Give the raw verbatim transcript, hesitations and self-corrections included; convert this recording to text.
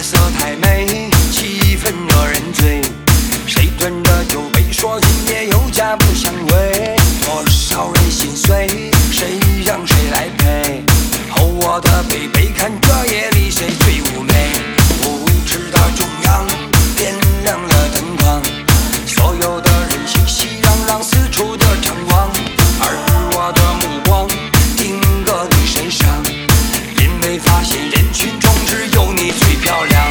色太美，气氛惹人醉。谁端着酒杯说今夜有家不相违？多少人心碎，谁让谁来陪？哦，我的贝贝，看这夜里谁最妩媚？舞池的中央点亮了灯光，所有的人熙熙攘攘，四处的张望，而我的目光定格你身上，因为发现人群中只有你最漂亮。